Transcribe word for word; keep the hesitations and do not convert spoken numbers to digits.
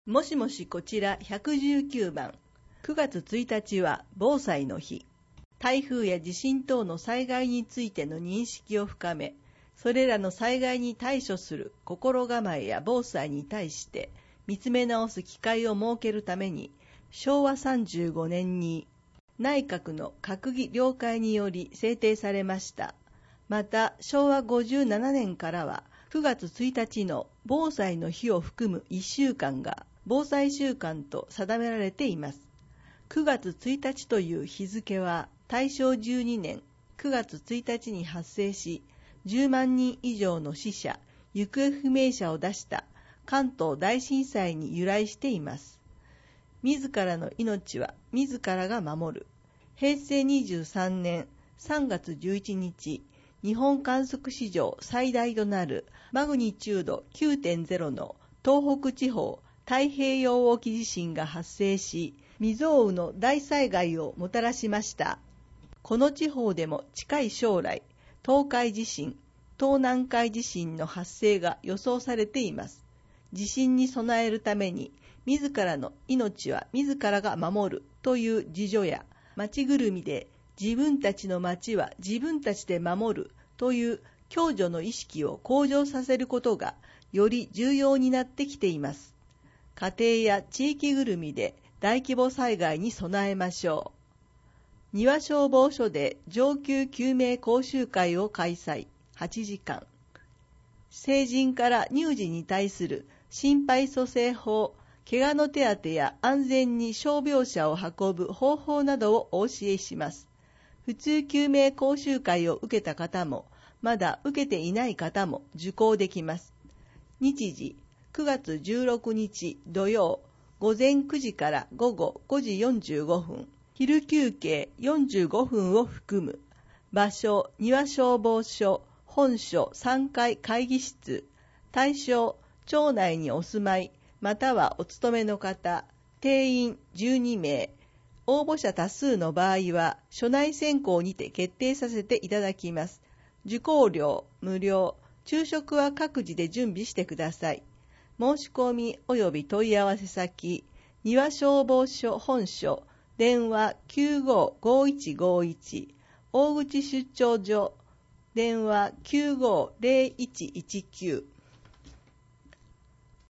もしもし、こちらひゃくじゅうきゅうばん。くがつついたちは防災の日。台風や地震等の災害についての認識を深め、それらの災害に対処する心構えや防災に対して見つめ直す機会を設けるために、しょうわさんじゅうごねんに内閣の閣議了解により制定されました。また、しょうわごじゅうななねんからはくがつついたちの防災の日を含むいっしゅうかんが防災週間と定められています。くがつついたちという日付はたいしょうじゅうにねんくがつついたちに発生し、じゅうまんにん以上の死者、行方不明者を出した関東大震災に由来しています。自らの命は自らが守る。へいせいにじゅうさんねんさんがつじゅういちにち、日本観測史上最大となるマグニチュード きゅうてんゼロ の東北地方太平洋沖地震が発生し、未曾有の大災害をもたらしました。この地方でも近い将来、東海地震、東南海地震の発生が予想されています。地震に備えるために、自らの命は自らが守るという自助や、町ぐるみで自分たちの町は自分たちで守るという共助の意識を向上させることがより重要になってきています。家庭や地域ぐるみで大規模災害に備えましょう。庭消防署で上級救命講習会を開催はちじかん。成人から乳児に対する心肺蘇生法、怪我の手当てや安全に傷病者を運ぶ方法などをお教えします。普通救命講習会を受けた方も、まだ受けていない方も受講できます。日時、くがつじゅうろくにち土曜、午前くじから午後ごじよんじゅうごふん、昼休憩よんじゅうごふんを含む。場所、庭消防署、本所さんがい会議室。対象、町内にお住まい、またはお勤めの方、定員じゅうにめい。応募者多数の場合は、所内選考にて決定させていただきます。受講料無料、昼食は各自で準備してください。申し込み及び問い合わせ先、庭消防署本所、電話 きゅうごーごーいちごーいち、大口出張所、電話 きゅうごーぜろいちいちきゅう。